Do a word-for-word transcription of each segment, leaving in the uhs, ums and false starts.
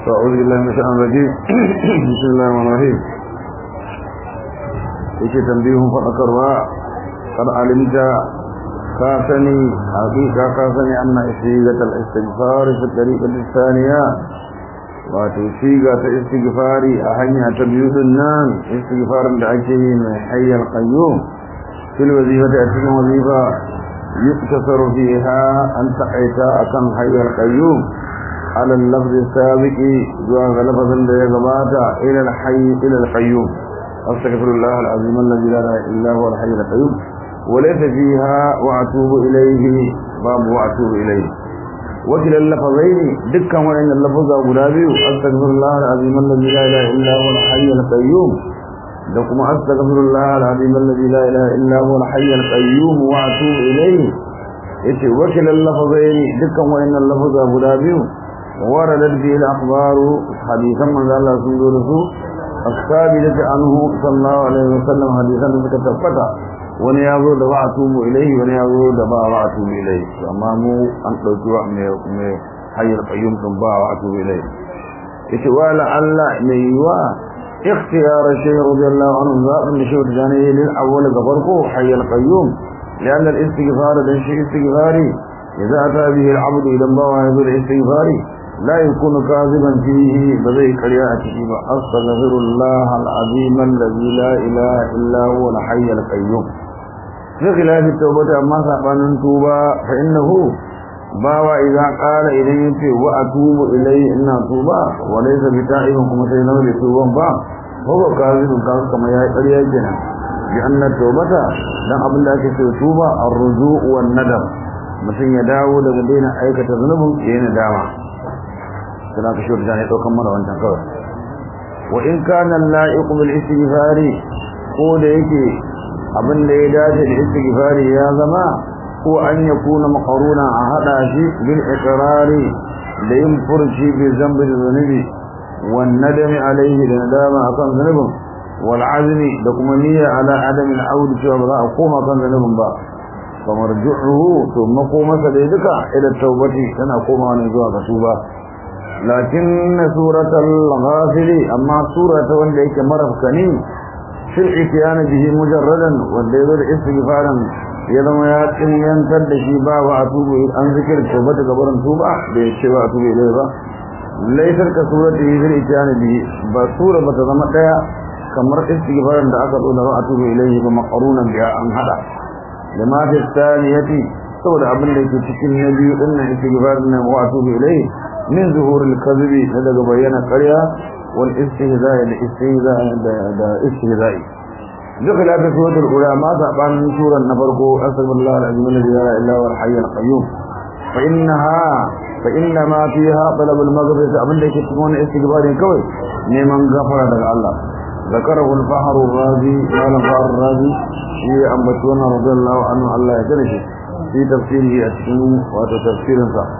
أعوذ بالله من الشيطان الرجيم بسم الله الرحمن الرحيم يكي تنبيه فأكروا قد علمت كاسني حقيقة كاسني أن إسيغة الاستغفار في الطريقة الثانية وتسيغة استغفاري أحيان تبيوت النام استغفار دعكي من حي القيوم في الوظيفة أتكم وظيفة يقتصر فيها أن تقيتا أكم حي القيوم على اللفظ السابق جواز لفظ ليغباتا إلى الحي إلى القيوم أستغفر الله العظيم الذي لا إله إلا هو الحي القيوم وليس فيها وأتوب إليه باب وأتوب إليه وكلا اللفظين دكا وإن اللفظ أبو دابي أستغفر الله العظيم الذي لا إله إلا هو الحي القيوم لكم أستغفر الله العظيم الذي لا إله إلا هو الحي القيوم وأتوب إليه وكلا اللفظين دكا وإن اللفظ أبو دابي وردت به الأخبار حديثا من ذا الله سنده رسول الثابتة عنه صلى الله عليه وسلم حديثا تكتبتا ونيازو دبا أتوب إليه ونيازو دبا وأتوب إليه فأمامو أن تلتوى من حي القيوم تنبا وأتوب إليه إتوال الله ميوا اختيار الشيخ رضي الله عنه ذات من شوء الجانيه للأول كفرقه حي القيوم لأن الاستغفار لنشي استغفاري إذا أتى به العبد إلى الله ويذو الاستغفاري لا يكون كاذبا فيه بذي قرياته أستغفر الله العظيم الذي لا إله إلا هو الحي القيوم في خلاف التوبة أما سأبان توبة فإنه باوا إذا قال إليه وأتوب إليه إنا توبة وليس بتائب كما سينه لتوبة با هو كاذب كما يقريا جنا لأن التوبة لن أبن لك توبة الرجوع والندم مثل يداو لغدين أيكة ذنبه ين داما سنة كشور جاني توقم مرة وانتان كوي وإن كان اللائق بالاستغفار قول إيكي أبن ليدات الاستغفار يا زمان هو أن يكون مقرونا أحدا شيء بالإقرار لينفر شيء بذنب الذنب والندم عليه لندام أكون ذنبه والعزم لكمنية على عدم العود شعبراء قوم أكون ذنبهم با فمرجعه ثم قوم سديدك إلى التوبة سنة قوم ونزوها كتوبة لكن سورة الغافل أما سورة وانديك مرفكني في الاتيان به مجردا وانديك استغفارا يدم ياتن ينتد شيبا وأتوب عن ذكر التوبة قبرا توبة بيشيبا أتوب إليه ليس كسورة في الاتيان به بسورة بتضمتها كمر استغفارا دعاك وأتوب إليه ومقرونا بها عن هذا لما في الثانية سورة أبن لك تكن نبي إن استغفارنا وأتوب إليه من ظهور الكذب لدى بيانا قرية والاستهزاء الاستهزاء الاستهزاء دخل في سورة العلماء سأبان سورة نفرقه أستغفر الله العظيم الذي لا إله إلا هو الحي القيوم فإنها فإنما فيها طلب المغفرة أبن لك تكون استغفار كوي نيمان غفر لك الله ذكره الفحر الرازي قال الفحر الرازي في أنبتونا رضي الله عنه الله يجرش في تفسيره أتكلم وتفسير صح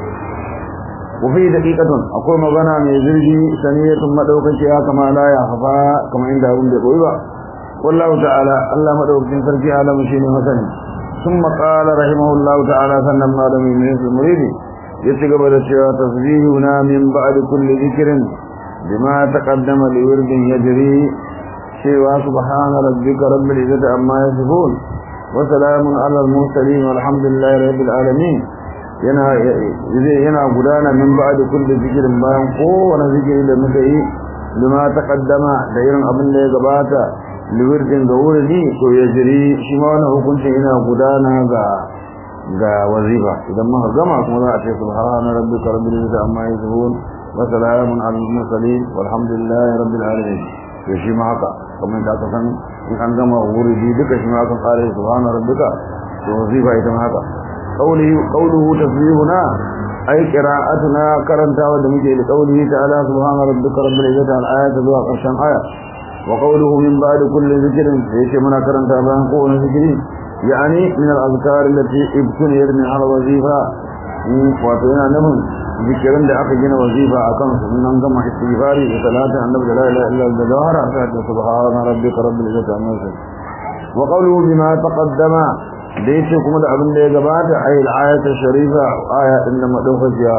وفي دقيقة أقول مغنى من زرجي سنية مدوكتها كما لا يخفى كما عند أبن بقويبا والله تعالى الله مدوكتين فرقي على مشين مثلا ثم قال رحمه الله تعالى سنم آدمي من المريد يتقبل الشيء تصديهنا من بعد كل ذكر بما تقدم لورد يجري شيء سبحان ربك رب العزة عما يصفون وسلام على المرسلين والحمد لله رب العالمين yana yana gudana min ba'da kulli zikrin bayan kowane zikiri da muka yi lima taqaddama da irin abin da ya gabata liwirdin ga wurdi to ya jiri shi ma wannan hukuncin yana gudana ga ga wazifa idan muka gama kuma za a ce subhana rabbika rabbil izzati amma yasifun wa salamun alal mursalin walhamdulillahi rabbil alamin to shi ma haka kamar da aka san in an gama wurdi duka shi ma aka kare subhana rabbika to wazifa ita ma haka قوله قوله تسبيحنا أي قراءتنا كرنتا ودمجي لقوله تعالى سبحان ربك رب العزة على الآية ذو قرشان آية وقوله من بعد كل ذكر يشمنا كرنتا بان قول ذكرين يعني من الأذكار التي ابتنيت من على وظيفة واتينا نمن ذكرا لأخجنا وظيفة أكام من أنظم استغفاري وثلاثة أن نبدأ لا إله إلا الجوهر سبحان ربك رب العزة عما يصفون وقوله بما تقدم da yake kuma da abin da ya gabata ayil ayatul sharifa aya din da madaukakiya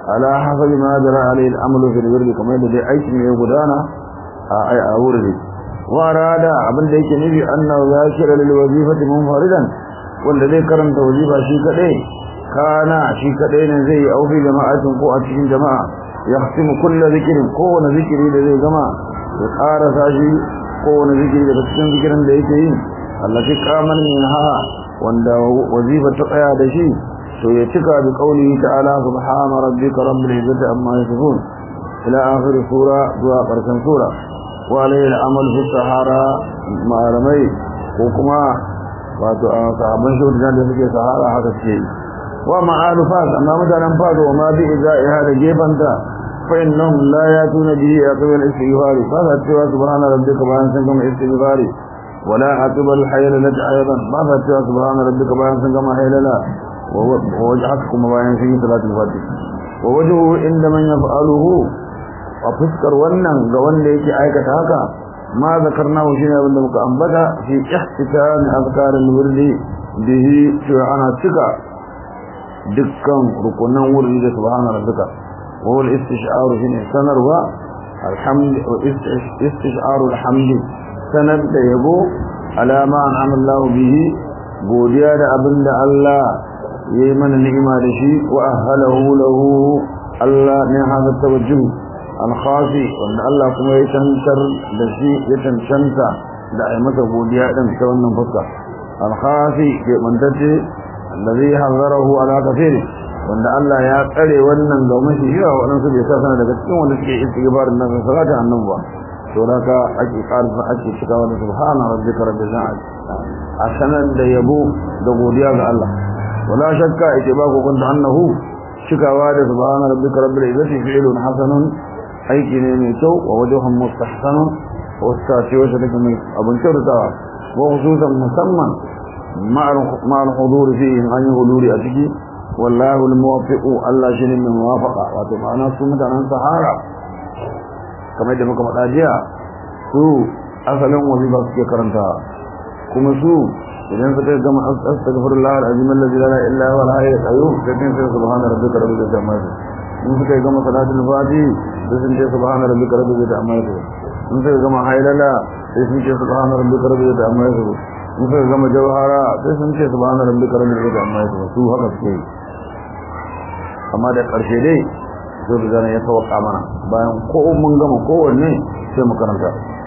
ala hasabi ma jara alayhi al-amalu fil wirdi kamar da dai aikin ya gudana a wurdi wa rada abin da yake nufi annahu zakira lil wazifati munfaridan wanda zai karanta wazifa shi kadai kana shi kadai ne zai aufi jama'atin ko a cikin jama'a yahtimu kullu zikrin ko wani zikiri da zai gama ya karasa shi ko wani zikiri da cikin zikirin da yake yi allati qaman minha wanda wazifa ta tsaya da shi to ya cika bi qawlihi ta'ala subhana rabbika rabbil izzati amma yasifun ila akhir sura zuwa karshen sura wa alayhi al-amal fi sahara malamai ko kuma wato sahabban shi da suke sahara haka suke yi wa ma'alu fas amma mutanen fas wa ma bi iza'iha da gefanta fa innahum la yatuna bihi aqbal al-istighfar fa cewa subhana rabbika bayan sun gama istighfari wala aqbal haylalata aidan ma fa cewa subhana rabbika bayan sun gama haylala wa wajhakum bayan sun yi salatul fatih wa wajhu inda man yaf'aluhu wa fuskar wannan ga wanda yake aikata haka ma zakarnahu shine abinda muka ambata fi ihtitam azkar al-wirdi bihi cewa ana cika dukkan rukunan wurdi da subhana rabbika wa wal istish'aru shine sanarwa alhamd wa istish'aru alhamd sanar da yabo alama an'ama Allah bihi godiya da abinda Allah yayi mana ni'ima da shi wa ahlahu lahu Allah ne hada tawajjuh al-khafi wanda Allah kuma ya tantar da shi ya tantanta da ai masa godiya din ta wannan fuska al-khafi ke mantace alladhi hazarahu ala kafir wanda Allah ya tsare wannan ga mashi yawa wannan su bai sana daga cikin wanda suke istighfarin nan salatu annabi ba to haka ake karfa ake cikawa da subhana rabbika rabbil izzati asanan da yabo da godiya ga Allah wala shakka ite ba ko kunta annahu cikawa da subhana rabbika rabbil izzati fi'lun hasanun aiki ne mai kyau wa wajhun mustahsanun wa sati wa shadaka mai abun kyautawa wa khususan musamman ma'al hudur fi an huduri a ciki wallahu al-muwaffiq Allah shine mai muwafaqa wato ma'ana su mutanen sahara kamar da muka faɗa jiya su asalin wazifa suke karanta kuma su idan suka gama astaghfirullah al-azim alladhi la ilaha illa huwa al-hayy al-qayyum sai subhana rabbika rabbil izzati amma yasifun in suka gama salatul fatihi sai sun ce subhana rabbika rabbil izzati amma yasifun in suka gama haylala sai sun ce subhana rabbika rabbil izzati amma yasifun in suka gama jawhara sai sun ce subhana rabbika rabbil izzati amma yasifun su haka suke amma da ƙarshe dai sai da zan ya tawaka mana bayan ko mun gama kowanne sai mu karanta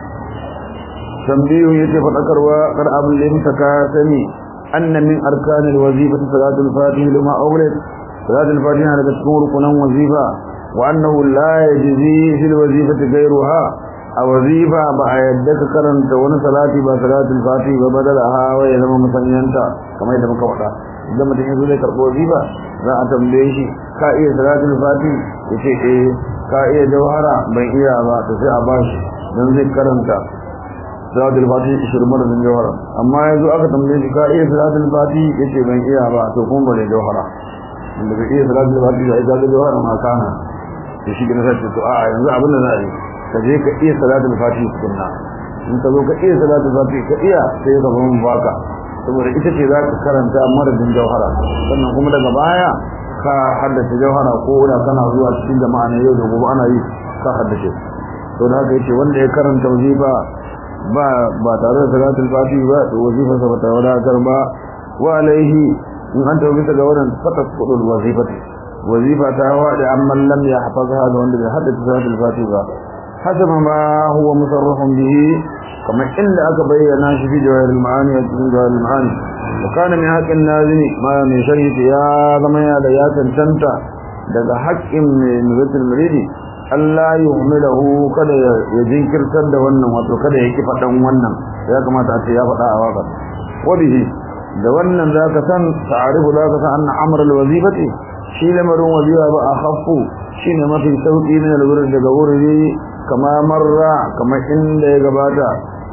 tambiyu yace fadakarwa kar abul lim taka sani anna min arkanil wazifati salatul fatih lima awlad salatul fatih daga cikin rukunan wazifa wa annahu la yajzi fil wazifati ghayruha a wazifa ba a yadda ka karanta wani salati ba salatul fatih ba badalaha wa ya zama musanyanta kamar yadda muka faɗa idan mutum ya zo zai karɓo wazifa za a tambaye shi ka iya salatul fatih yace eh ka iya jawhara ban iya ba to sai a bashi dan zai karanta salatul fatih ishirin mara da jawhara amma yanzu aka tambaye shi ka iya salatul fatih yace ban iya ba to kuma bare jawhara inda ka iya salatul fatih da ita jawhara ma kana to shi gina sai to a yanzu abin da zai ka je ka iya salatul fatih sunna in ka zo ka iya salatul fatih ka iya sai ka zama baka saboda ita ce za ka karanta maradin jawhara sannan kuma daga baya ka haddace jawhara ko da kana zuwa cikin jama'a ne yau da gobe ana yi ka haddace to da haka yace wanda ya karanta wazifa ba ba tare da salatul fatih ba to wazifa sa bata wadatar ba wa alaihi in an tawo bisa ga wannan fatas kudul wazifati wazifa ta wada amma lam yahfazha da wanda bai haddace salatul fatih ba hasaba ma huwa musarrahun bihi kamar inda aka bayyana shi fi jawahirul ma'ani wa cikin jawahirul ma'ani wa kana min haqqin nazimi ma min shari'ati ya zama ya da ya tantanta daga haƙƙin nuzatul muridi Allah yuhmilahu kada ya jinkirtar da wannan wato kada ya ki fadan wannan ya kamata a ce ya fada a waka wabihi da wannan zaka san ta'arifu zaka san anna amr alwazifati shi lamarin wazifa ba akhaffu shine mafi sauki min alwurd daga wurdi kama marra kama inda ya gabata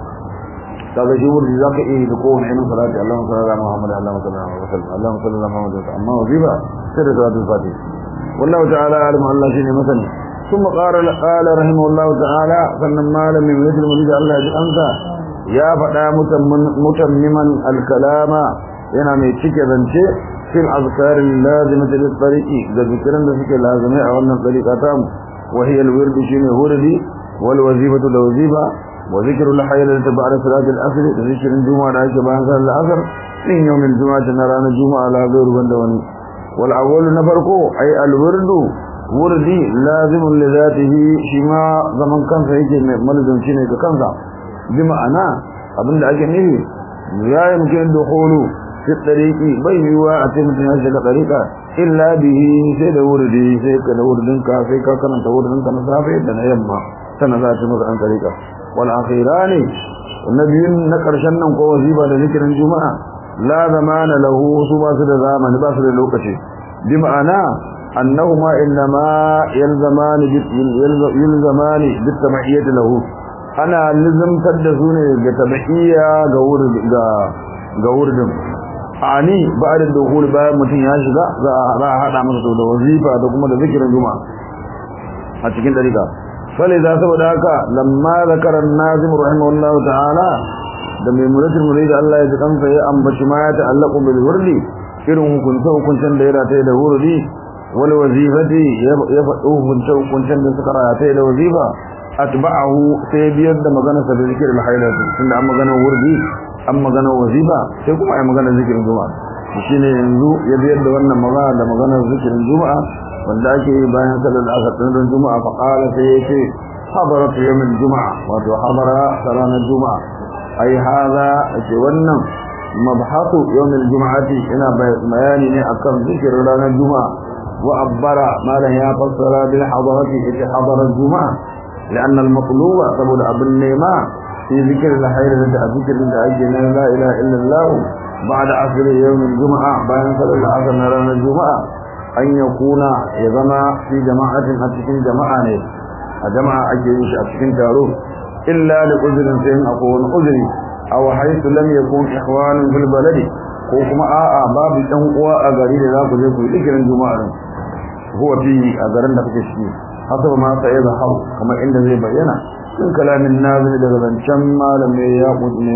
kaga shi wurdi zaka yi da kowane irin salati Allahumma salli ala Muhammad Allahumma salli ala Muhammad Allahumma salli ala Muhammad amma wazifa sai da salatul fatih wallahu ta'ala alim Allah shine masani ثم قال قال رحمه الله تعالى فنن مال من مثل مريد الله بأمسى يا فدا متمما الكلام yana mai cike zance في الأذكار اللازمة للطريق ذكرا ذكر لازمة أولا طريقة وهي الورد شين وردي والوظيفة الوظيفة وذكر الحي التي بعد صلاة العصر ذكر الجمعة عائشة بعد صلاة العصر من يوم الجمعة نرانا الجمعة على غير بندوني والأول نفرقه أي الورد وردي لازم لذاته شما زمن كان فيك ملزم شيني كنزا بمعنى أبن الأجنبي لا يمكن الدخول في الطريق بينوا أتمتنا هذه الطريقة إلا به سيد وردي سيد وردنك فيك كنت وردنك نصافي دنا يما سنذات مثلا طريقة والأخيران النبي نكر شنن وظيفة لذكر الجمعة لا زمان له سباس الزمان باس للوقتي بمعنى أنهما إنما يلزمان يلزمان بالتبعية له أنا لزم تدسوني بتبعية غورد ani ba da dukul bayan mutum ya shiga za a hada masa da wazifa da kuma da zikirin juma'a a cikin dariƙa fali za saboda haka lamma zakara an-nazim rahimahullahu ta'ala da mai muratul murid Allah ya kansa ya ambaci ma ya ta'allaqu bil wurdi irin hukunta hukuncin da ya rata da wurdi wal wazifati ya faɗo hukunta hukuncin da suka rata da wazifa atba'ahu sai biyar da magana sa da zikirin hailatu tunda an magana wurdi an magana wazifa sai kuma ai magana zikirin juma'a shine yanzu ya biyar da wannan magana da magana zikirin juma'a wanda ake yi bayan sallar asar din juma'a fa qala sai yace hadarat yawm al-juma'a wato hadara ranar juma'a ai hada ake wannan mabhatu yawm al-jum'ati ina bayani ne akan zikirin ranar juma'a wa abbara malan ya fassara bil hadarati ita hadarat juma'a لأن المطلوب سبب أبن نيما في ذكر الخير الذي ذكر من أجل لا إله إلا الله بعد عصر يوم الجمعة بعد صلاة العصر نرانا الجمعة أن يكون يزمع في جماعة أتكين جماعة جماعة أجيش أتكين تارو إلا لأذر سين أقول أذري أو حيث لم يكون إخوان في البلد وكما آآ باب تنقوى أغريد لا تجيكو ذكر الجمعة هو فيه أغرن لفتشيه حسب ما سيظهر كما عند ذي بينا من كلام النازل لغبن شما لم يأخذ من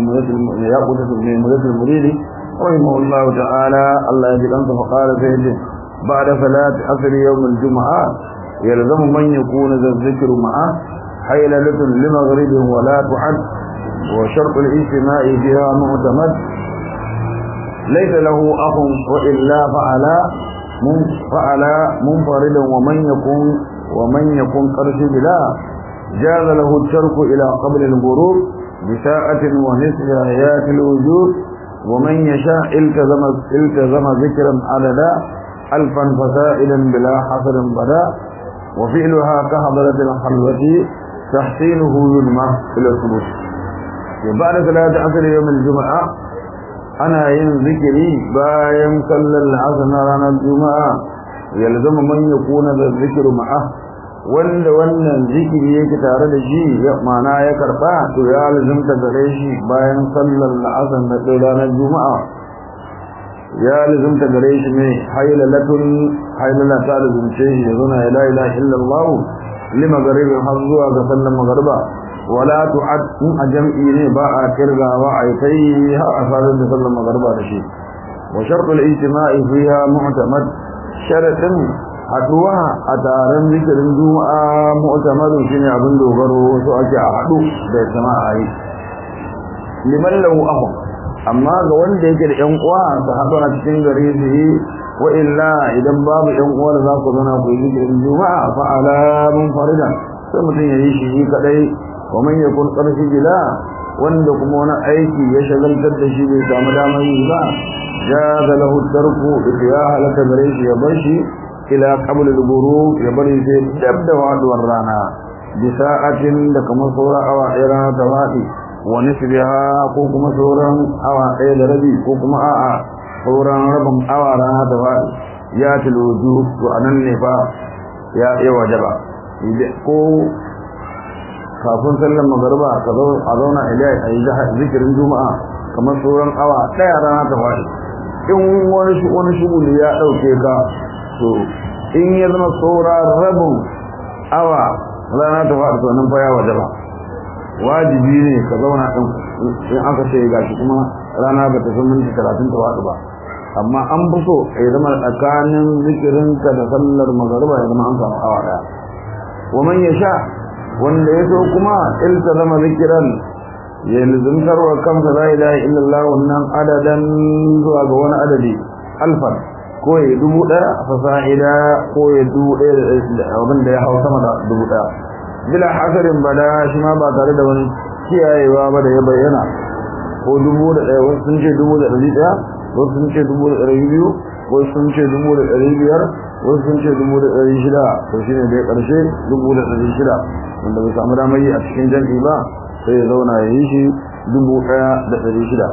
مدة المريد رحمه الله تعالى الله يجب أنت فقال سيده بعد صلاة عصر يوم الجمعة يلزم من يكون ذا الذكر معه حيلة لمغرب ولا تعد وشرط الاجتماع فيها معتمد ليس له أخ وإلا فعلا فعلا منفردا ومن يكون ومن يكون قرش بلا جاز له الترك إلى قبل الغروب بساعة ونصف حياة الوجود ومن يشاء التزم التزم ذكرا عددا ألفا فسائلا بلا حصر بدا وفعلها كحضرة الخلوة تحسينه ينمى إلى الثبوت بعد صلاة عصر يوم الجمعة أنا ين ذكري بايم صلى العصر رانا الجمعة يلزم من يكون الذكر معه wanda wannan zikiri yake tare da shi ma'ana ya karba to ya lazimta gare shi bayan sallar la'asar na ranar juma'a ya lazimta gare shi ne haylalatun haylala ta lazimce shi zuna la ilaha illallah lima garibin har zuwa ga sallar magriba wala tu'ad in a jam'i ne ba a kirgawa a kai har a sallar da sallar magriba da shi wa shartul ijtima'i fiha mu'tamad sharadin haduwa a taron zikirin juma'a mu'tamarin shine abin dogaro wasu ake a hadu da jama'a yi liman lahu ahu amma ga wanda yake da yan uwa su hadu a cikin gari su yi wa illa idan babu yan uwa da za ku zana ku yi zikirin juma'a fa ala mun faridan sai mutum ya yi shi kadai wa man yakun qarshi bila wanda kuma wani aiki ya shagaltar da shi bai samu damar yi ba jaza lahu tarku ya halaka gare shi ya bar shi ila qabl al-ghurub ya bari sai dabda waduwar rana bi sa'atin da kuma sura awa ɗaya ta wadi wa nisbiha ko kuma sauran awa ɗaya da rabi ko kuma a'a sauran rabin awa rana ta wadi ya tilwuju to anan ne fa ya yi wajaba ko kafin sallar magriba ka zo a zauna ilai a yi zikirin juma'a kamar sauran awa ɗaya rana ta wadi in wani shi wani shuguli ya dauke ka to in ya zama saura rabin awa rana ta faɗi to nan fa ya wajaba wajibi ne ka zauna din in aka ce gashi kuma rana ba ta san minti talatin ta faɗi ba amma an fi so ya zama tsakanin zikirinka da sallar magariba ya zama an samu awa daya wa man yasha wanda ya so kuma iltazama zikiran ya lizumtar wa kansa la ilaha illallah wannan adadan zuwa ga wani adadi alfan ko ya dubu daya fasa'ida ko ya dubu daya abin da ya hau sama da dubu daya bila hasarin bada shi ma ba tare da wani kiyayewa ba da ya bayyana ko dubu da daya wasu sun ce dubu da dari daya wasu sun ce dubu da dari biyu wasu sun ce dubu da dari biyar wasu sun ce dubu da dari shida to shine dai karshe dubu da dari shida wanda bai samu damar yi a cikin jan'i ba sai ya zauna ya yi shi dubu ɗaya da ɗari shida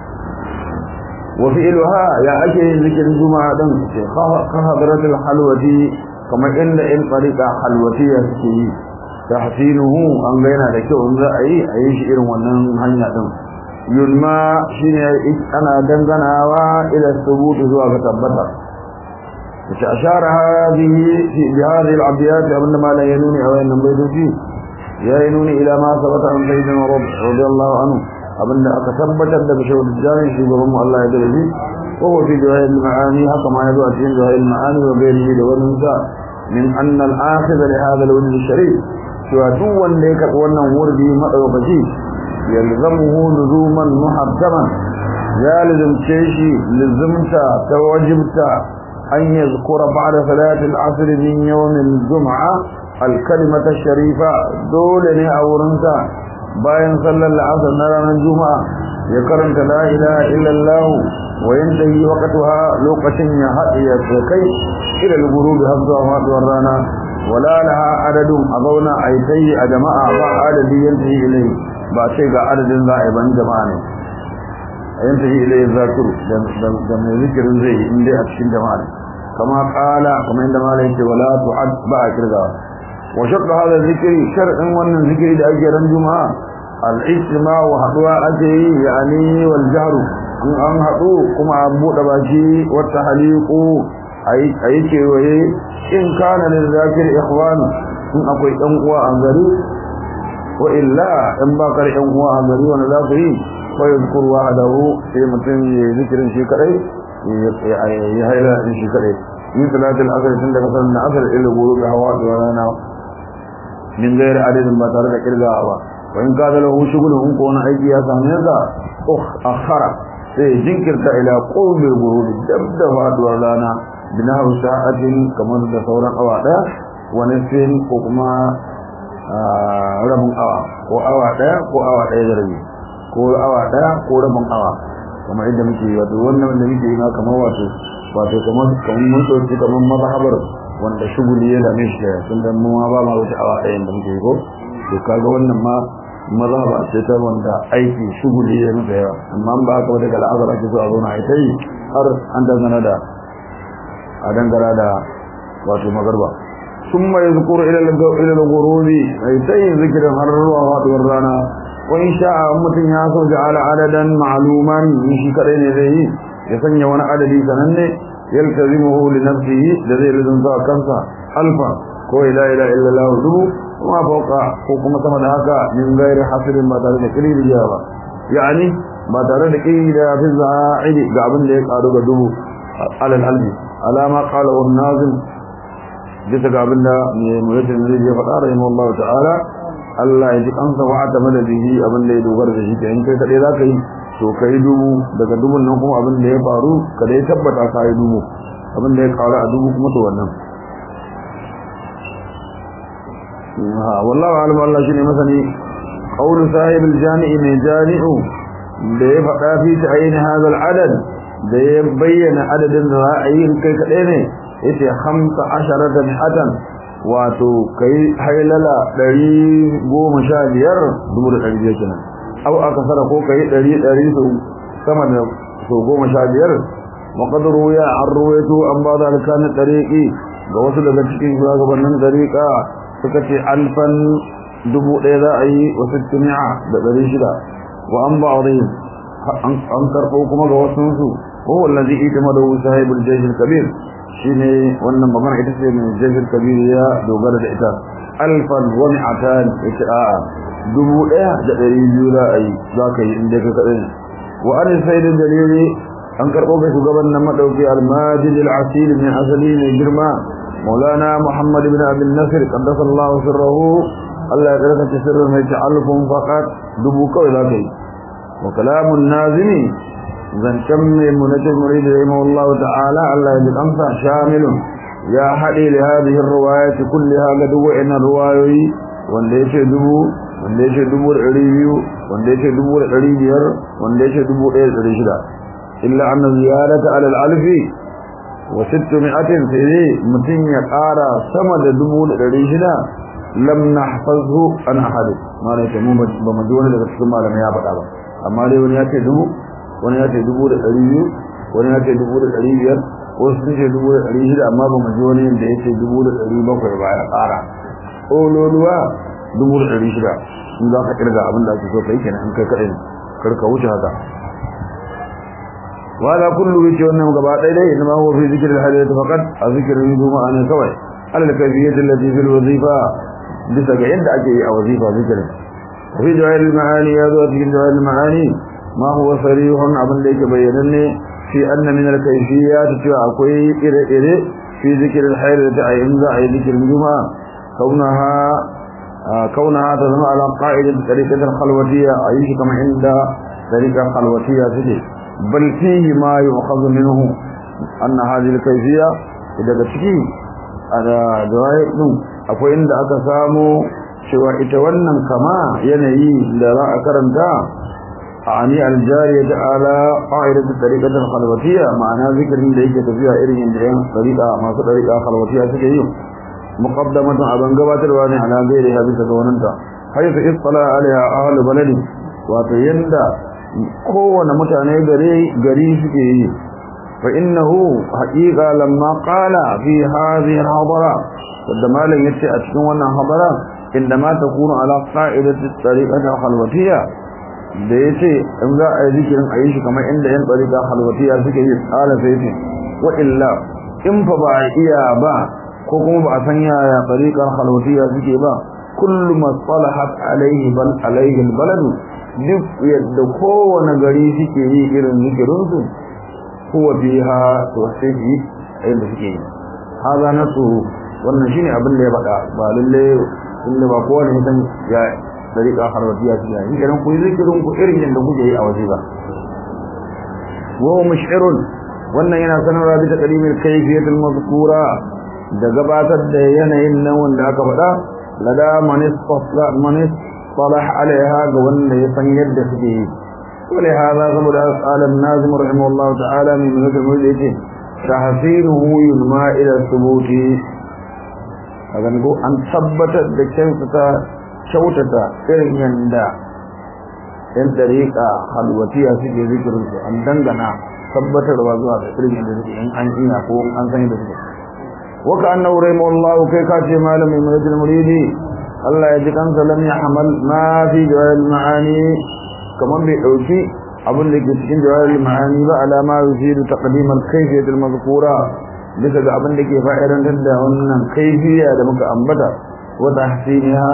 wa fi'luha ya ake yin zikirin juma'a din ce ka hadratul halwati kamar inda in tariqa halwatiya suke yi tahsinuhu an ga yana da kyau in za a yi a yi shi irin wannan hanya din yulma shine ana danganawa ila thubuti zuwa ga tabbata wace ashara hadhihi fi hadhihi al-abiyat abinda ma la yanuni aw yan baydoti ya yanuni ila ma sabata an sayyidina radiyallahu anhu abinda aka tabbatar da bishawar jami'in shugaban mu Allah ya dare ko fi jawahir al-ma'ani haka ma yazo a cikin jawahir al-ma'ani wa bayani da wannan sa min anna al-akhidh li hadha al-wajh al-sharif cewa duk wanda ya karɓi wannan wurdi madaukaki yalzamuhu luzuman muhaddaman ya lazimce shi lazimta ta wajibta an yazkura ba'da salati al-asr min yawm al-jum'a al-kalimata sharifa dole ne a wurinsa bayan sallar al-asr na ranar juma'a ya karanta la ilaha illallah wa yantahi waqtaha lokacin ya hadiya kai ila al-ghurub hadda wa rana wala laha adadun azauna aitai a jama'a ba adadi yantahi ilai ba sai ga adadin za a ban jama'a ne yantahi ilai zakiru da mai zikirin zai inda a cikin jama'a kama kala kuma inda malai ce wala tu'ad ba a kirga wa shaqqa hada zikri shar'in wannan zikiri da ake ran juma'a al-istima wa hadwa ake yani wal jahru an hadu kuma an bude baki wa tahliqu ayi kewaye in kana lil zakir ikhwan in akwai dan uwa a gari wa illa in ba kar dan uwa a gari wanda za ku yi fa yadhkur wahdahu sai mutum ya zikirin shi kadai ya haila shi kadai in salatul asr tun daga sallar asr ila ghurubi hawa da rana min gairi adadin ba tare da kirgawa ba wa in kada lahu shugulun ko wani aiki ya same ka ukh akhara sai jinkirta ila qawbil ghurubi dabda faduwar rana binahu sa'atin kamar da sauran awa daya wa nisfin ko kuma rabin awa ko awa daya ko awa daya da rabi ko awa daya ko rabin awa kuma inda muke wato wannan da muke yi kamar wato wato kamar kamar mun dauki kamar mazhabar wanda shuguli ya dame shi tun da mu ba ma wuce awa daya da muke yi ko to kaga wannan ma mazhaba ce ta wanda aiki shuguli ya nufa yawa amma ba haka ba daga al'azara ke so a zo na aitai har an dangana da a dangara da wato magarba summa yazkuru ila ila al-ghurubi aitai zikirin har ruwa wato rana wa in sha'a mutun ya so ja'ala adadan ma'luman shi kadai ne zai ya sanya wani adadi sananne yaltazimuhu li nafsihi da zai rizunta kansa alfa ko la ilaha illa allah dubu kuma fauka ko kuma sama da haka min gairi hasirin ba tare da kiri da ba yani ba tare da kiri da fi za'idi ga abin da ya karu ga dubu alal albi alama qala wa nazim bisa ga abin da mai muyatin zai ya faɗa rahimahullahu ta'ala Allah ya ji kansa wa ta madadihi abin da ya dogara da shi da in kai kadai zaka yi to kai dubu daga dubun nan kuma abin da ya faru kada ya tabbata ka yi dubu abin da ya karu a dubu kuma to wannan ha wallahi alim Allah shine masani qaul sahib al-jami' min jami'u da ya faɗa fi ta'yin hadha al-adad da ya bayyana adadin da za a yi kai kadai ne yace khamsa asharata mi'atan wato kai hailala ɗari goma sha biyar dubu da ɗari biyar kenan aw aka sara ko kai ɗari ɗari su sama da so goma sha biyar maqdaru ya arwaytu an ba da kan tariqi ga wasu daga cikin shugabannin tariqa suka ce alfan dubu ɗaya za a yi wasu tumi'a da ɗari shida wa an ba an karɓo kuma ga wasu su ko wallazi ita madawu sahibul jaysh al-kabir shine wannan magana ita ce mai jaysh al-kabir ya dogara da ita alfan wa mi'atan ita a dubu ɗaya da ɗari biyu za a yi za ka yi inda ka kaɗai wa an sayyidul jalili an karbo ga shugaban nan madauki al-majid al-asil min asali ne girma maulana muhammad ibn abd nasir qaddasallahu sirruhu Allah ya karanta sirrin mai ta'alluqun faqat dubu kawai zakai wa kalamun nazimi zancen mai munatul murid rahimahullahu ta'ala Allah ya amsa shamilun ya hade li hadhihi ar-riwayat kullaha ga dubu ina riwayoyi wanda yake dubu wanda yake dubu da ɗari biyu wanda yake dubu da ɗari biyar wanda yake dubu ɗaya da ɗari shida illa anna ziyarata ala al-alfi wa sittami'atin sai mutun ya ƙara sama da dubu da ɗari shida lam nahfazhu an ahad ma ne ta mu ba mu ji wani daga cikin malamai ya faɗa ba amma dai wani ya ce dubu wani ya ce dubu da ɗari biyu wani ya ce dubu da ɗari biyar wasu sun ce dubu da ɗari shida amma ba mu ji wani da ya ce dubu da ɗari bakwai ba ya ƙara ƙololuwa dubu da ɗari shida in za ka ƙirga abin da ake so kai kenan in kai kaɗai karka wuce haka wala kullu yace wannan gaba ɗaya dai inma huwa fi zikr al-hadith faqat a zikrin juma'a ne kawai alal kayfiyyah allati fil wazifa bisa ga yadda ake yi a wazifa zikrin fi jawahir al-ma'ani ya zo cikin jawahir al-ma'ani ma huwa sarihun abin da yake bayyananne fi anna min al-kayfiyyat cewa akwai ire-ire fi zikr al-hayr da ayin za a yi zikrin juma'a kaunaha kaunaha ta zama ala qa'idat tariqat al-khalwatiyya ayi kama inda tariqa al-khalwatiyya take bal fihi ma yu'khadhu minhu anna hadhihi al-kayfiyya daga cikin ada jawahir din akwai inda aka samu cewa ita wannan kama yanayi da za a karanta ani al-jariyah ala qa'idat tariqat al-khalwatiyya ma'ana zikirin da yake tafiya irin yanda yan tariqa masu tariqa khalwatiyya suke yi muqaddamatan aban gabatarwa ne ala gairi hadisa ga wannan haythu istala alaiha ahlu baladi wato yanda kowane mutane gare gari suke yi fa innahu haqiqa lamma qala fi hadhihi al-hadara wanda malan yace a cikin wannan hadara indama takunu ala qa'idati tariqati al-khalwatiyya da yace in za a yi zikirin ayi shi kamar inda yan tariqa khalwatiyya suke yi qala sai ce wa illa in fa ba iya ba ko kuma ba a san yaya tariqa khalwatiyya suke ba kullu masalahat alayhi bal alayhi al-balad duk yadda kowane gari suke yi irin zikirin su huwa biha tawfiqi ayyuka suke yi haza nasu wannan shine abin da ya faɗa ba lalle inda ba kowane mutum ya tariqa khalwatiyya suke yi idan ku yi zikirin ku irin yadda kuke yi a waje ba wa mush'irun wannan yana sanarwa bi taqdimil kayfiyatil mazkura da gabatar da yanayin nan wanda aka faɗa lada manis fasla manis salah alaiha ga wanda ya san yadda suke yi wale hada saboda alam nazim rahimahullahu ta'ala min mulkin mulki tahsiruhu yulma ila thubuti kaga ko an tabbatar da kyansa kyautata irin yanda yan dariqa halwatiya suke zikirin su an dangana tabbatarwa zuwa ga irin yanda suke in an iya ko an san yadda suke وكأنه رحمه الله كيكاتي مالم من رجل المريدي الله يجيكم سلم يحمل ما في جوائر المعاني كمان بيحوشي أبن لك يتكين جوائر المعاني على ما يزيد تقديم الكيفية المذكورة بسك أبن لك فائرا جدا وأن كيفية لمك أنبتا وتحسينها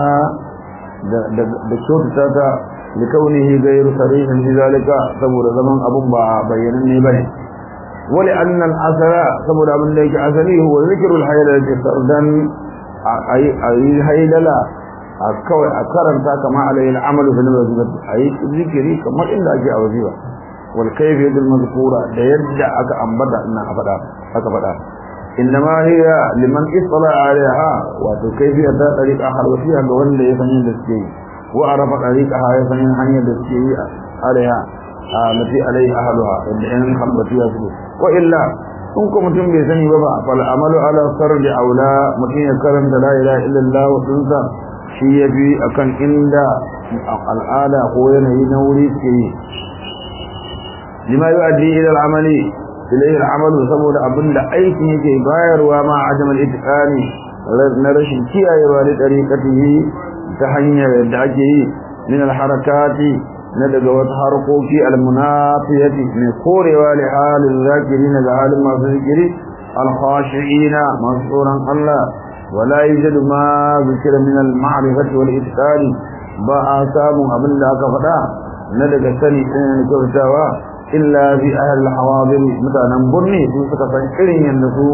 بشوط تاتا لكونه غير صريح في ذلك سبور زمن أبو بينني بني ولأن الأثر سبب من ذلك أثري هو ذكر الحيلة سردا أي أي حيلة أكوي أكرم كما عليه العمل في الوظيفة أي ذكري كما إلا جاء وظيفة والكيفية المذكورة لا يرجع أك أنبدا إنها أبدا أكبدا إنما هي لمن اطلع عليها وكيفية طريق آخر وفيها قول لي يفنين لسكي وعرف طريقها يفنين حنين لسكي عليها التي عليه أهلها إن خلبتها سبب وإلا إنكم متن بيسني بابا فالعمل على فرد أولى متن يكرم لا إله إلا الله وتنسى شيء في أكن إند الآلة قوينا ينوري فيه لما يؤدي إلى العمل إليه العمل سبب أبن لأيكم يكي باير وما عدم الإتقان نرشد كي أيضا لطريقته تحنيا يدعجه من الحركات ندق وتحرقوكي المنافية من قوروا لحال الذاكرين لحال ما ذكري الخاشعين مصورا الله ولا يوجد ما ذكر من المعرفة والإتقان باع سام أبن لك فدا ندق سني إن كفتوا illa fi ahli al-hawadir mutanen burni su suka san irin yanda su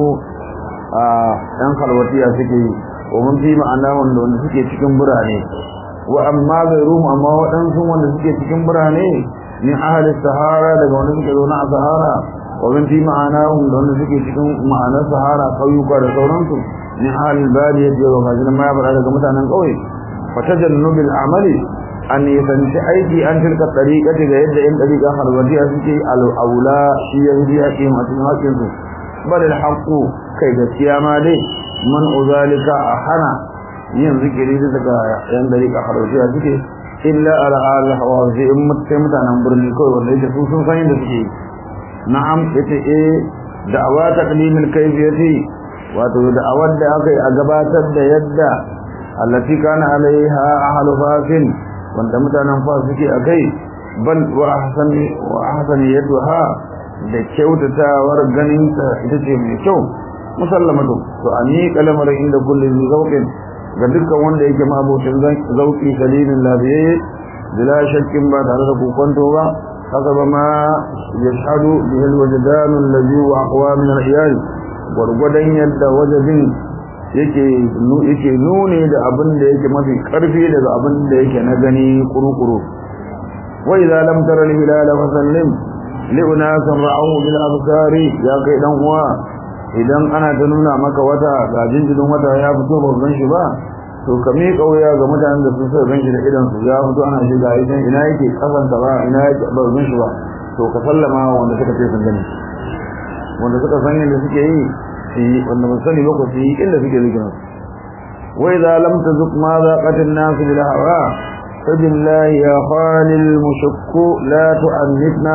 a yan kalwatiya suke yi wa mun fi ma'ana wanda wanda suke cikin burane wa amma gairuhum amma waɗansu wanda suke cikin burane min ahli sahara daga wanda suke zaune a sahara wa mun fi ma'ana wanda wanda suke cikin ma'anar sahara kauyuka da sauransu min ahli badiya da wa kajin ma ya fara daga mutanen kauye fa tajannubil amali an yasanci aiki an tilka tariqati ga yadda in tariqa harwadiya suke al-aula shi yanzu ya ce masu hakin su bal al-haqu kai gaskiya ma dai man uzalika ahana yin zikiri daga yan tariqa harwadiya suke illa ala al-hawazi in mutanen birni kawai wanda yake su sun san yadda suke na'am yace eh da'awa taqlimil kayfiyati wato da'awar da aka yi a gabatar da yadda allati kana alaiha ahlu fasin wanda mutanen fa suke akai bal wa ahsani wa ahsani yadha da kyautawar ganin ta ita ce mai kyau musallamatu to ani kalamar inda kullin zawqin ga dukkan wanda yake mabocin zauki salilin lafiye bila shakkin ba tare da kokonto ba haka ba ma yashhadu bihi alwajdan alladhi wa aqwa min al-iyal gurgudan yadda wajadin yake yake nune da abin da yake mafi karfi daga abin da yake na gani kurukuru wa idza lam tara al-hilala fa sallim li unasan ra'u bil absari ya kai dan uwa idan ana ta nuna maka wata ga jinjin wata ya fito ba gan shi ba to ka mi kauya ga mutanen da su sai gan shi da idan su ya fito ana shiga idan ina yake kasanta ba ina yake ba gan shi ba to ka sallama wanda suka ce sun gani wanda suka san yadda suke yi shi wanda ba sani ba ko shi inda suke zikin wa idza lam tazuk ma zaqat an-nas bil hawa fabillahi ya khalil mushakku la tu'annitna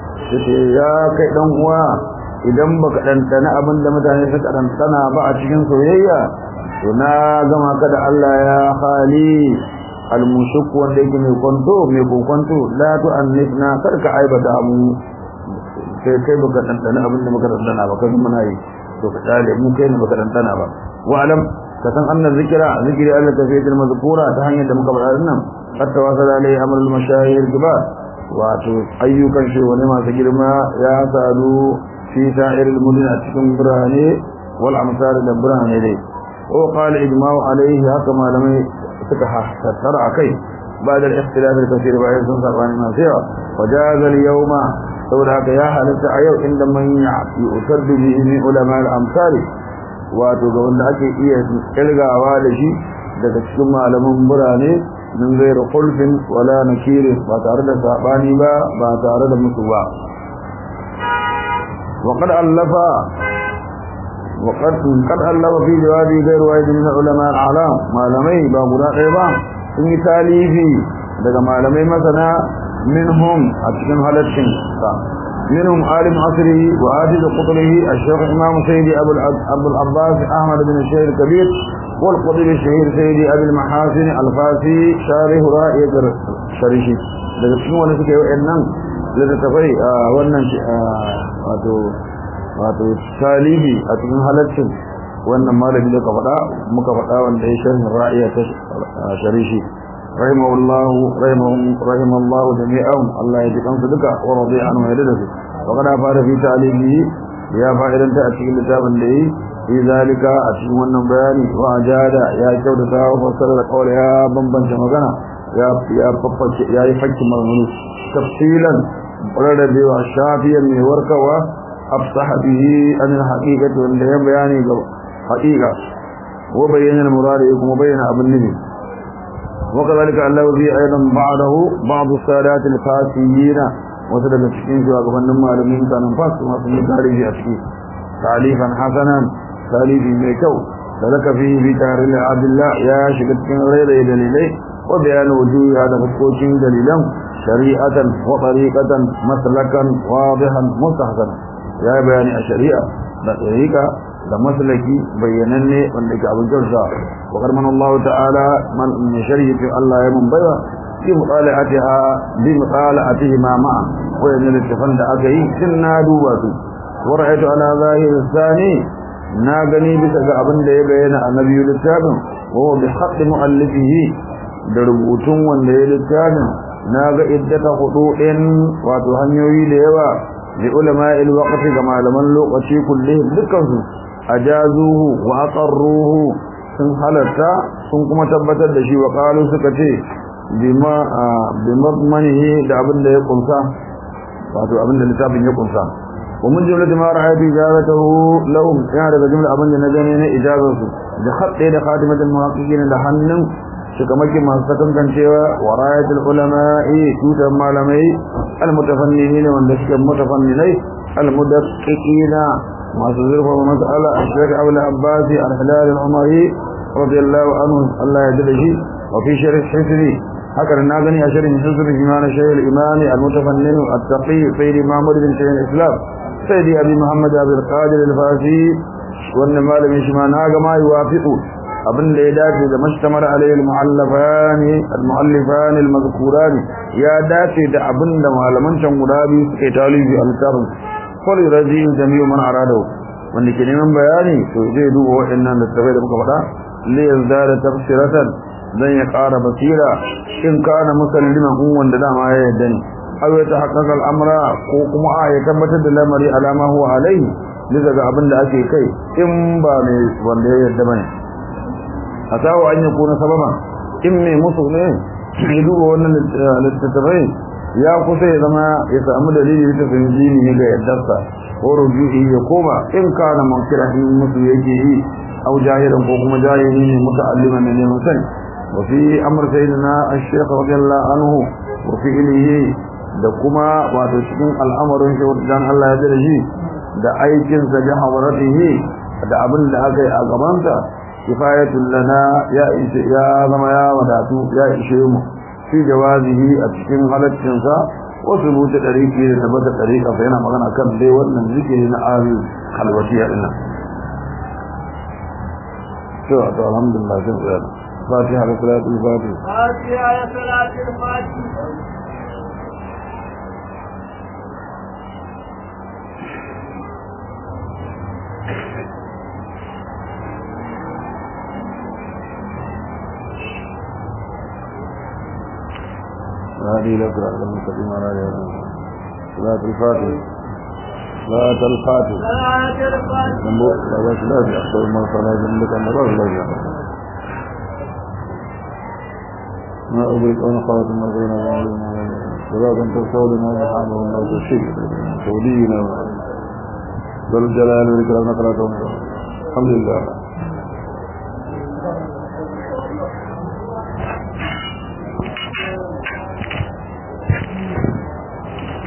ya kai dan uwa idan baka dantana abinda mutane suka dantana ba a cikin soyayya to na gama ka da Allah ya khali al-mushakku wanda yake mai kwanto mai kokonto la tu'annitna karka aibata mu sai kai baka dantana abinda muka dantana ba kai muna yi to ka tsale mu kai ne baka dantana ba wa alam ka san annan zikira zikiri Allah tafiyatul mazkura ta hanyar da muka faɗa nan hatta wasala alai amalul mashayir kibar wato ayyukan shi wani masu girma ya sadu fi sa'iril mudin a cikin birane wal amsar da birane dai wa qala ijma'u alaihi haka malamai suka tattara akai بعد الاختلاف الكثير بعد sun sabani masu yawa wajaza al-yawma saboda haka ya halatta a yau inda man yu'taddu bi ilmi ulama al-amsal wato ga wanda ake iya kirgawa da shi daga cikin malaman burane min gairu khulfin wala nakir ba tare da sabani ba ba tare da musu ba وقد ألف وقد قد ألف في جواب غير واحد من العلماء العلام malamai ba guda ɗaya ba sun yi talifi daga malamai masana minhum a cikin halaccin sa minhum alim asrihi wa hadid qutrihi al-shaykh imam sayyidi abu abu al-abbas ahmad bin shaykh kabir wal qutri shaykh sayyidi abu al-mahasin al-fasi sharih ra'iyat sharihi daga cikin wanda suke wayannan littafai wannan wato wato talifi a cikin halaccin wannan malami da ka faɗa muka faɗa wanda ya sharhin ra'iyat sharihi rahimahullahu rahimahum rahimallahu jami'an Allah ya jikan su duka wa radi anhu ya dade su wa kada fara fi ta'limi ya fa'idan ta a cikin littafin da yi fi zalika a cikin wannan bayani wa ajada ya kyautata wa fassara da kawai ya bambanta magana ya ya fafface ya yi fakki magana tafsilan rarrabe wa shafiyan mai warkawa afsaha bihi an al-haqiqati wanda ya bayani ga haqiqa wa bayyana al-murad kuma bayyana abin nabi وكذلك الله في أيضا بعده بعض السادات الفاسيين وسلم الشكين في أقفن المعلمين كان انفاس وما في تاريخ أشكي تعليفا حسنا تعليف ميكو فلك فيه في تاريخ عبد الله يا شكت كن غير دليلي وبيان وجوه هذا فتكوشين دليلا شريعة وطريقة مسلكا واضحا مستحسنا يا بيان الشريعة بطريقة da maslaki bayyananne wanda ke abin jarsa wa karman Allah ta'ala man min sharhi fi Allah ya mun baiwa fi mutala'atiha bi mutala'atihi ma ma'a wa yana littafan da aka yi tun na duba su wa ra'aytu ala zahir thani na gani bisa ga abin da ya bayyana annabi littafin wa bi haqqi muallifihi da rubutun wanda ya littafin naga iddata hududin wato hanyoyi da yawa li ulama'il waqti ga malaman lokaci kulli dukkan su ajazuhu wa aqarruhu sun halarta sun kuma tabbatar da shi wa qalu suka ce bima bimadmanihi da abin da ya kunsa wato abin da littafin ya kunsa wa mun jumla ma ra'aytu ijazatuhu lahum ya daga jumla abin da na gane ne ijazarsu da khatte da khatimatul muhaqqiqin da hannun shikamakin masu sakankancewa wa rayatul ulama'i tutan malamai almutafannihin wanda suke mutafanninai almudaqqiqina masu zurfa mas'ala ashrak abul abbasi al-hilal al-umari radiyallahu anhu Allah ya jada shi wa fi sharh hisri haka na gani a sharhin hisri iman shaykh al-imam al-mutafannin at-taqi sayyid mahmud bin shaykh al-islam sayyid abi muhammad abdul qadir al-fasi wannan malamin shi ma na ga ma yuwafiqu abin da ya dace da mashtamar alayhi al-muallafan al-muallifan al-mazkuran ya dace da abin da malaman can guda biyu suke talibi al-kitabun qul rajin jami'u man arada wanda ke neman bayani to zai duba waɗannan da tabai da muka faɗa li yazdara tafsiratan dan ya ƙara basira in kana musalliman kun wanda dama ya yarda ne aw ya tahaqqaqa al-amra ko kuma a ya tabbatar da lamari alama huwa alayhi daga abin da ake kai in ba ne wanda ya yarda bane asawa an yakuna sababan in me musu ne ya duba wannan littattafai ya kusa ya zama ya samu dalili ta sanjini ne ga yaddarsa ko rujuhi ya koma in kana munkira in musu yake yi au jahilan ko kuma jahili ne muta'alliman ne neman sani wa fi amr sayyidina ash-shaykh radiyallahu anhu wa fi ilhi da kuma wato cikin al'amarin shi wadan Allah ya jira shi da aikin sa bi hawaratihi da abin da aka yi a gabanta kifayatul lana ya ishe ya zama ya wadatu ya ishe mu fi jawazihi a cikin halaccin sa wasu buta dariki da tabbata dariqa fa yana magana kan dai wannan zikiri na al halwatiya dinnan to to alhamdulillah sai ya fatiha da salatul fatiha fatiha ya salatul fatiha هذه الأقرأ المستقيم على صلاة الفاتح صلاة الفاتح صلاة الفاتح نمبر صلاة الفاتح أخطر ما صلاة جنبك أن الله الله جعله ما أبرك أنا خلاص ما قلنا صلاة أنت صولنا ومحامه الله تشيك سولينا ذو الجلال والإكرام نقرأتهم الحمد لله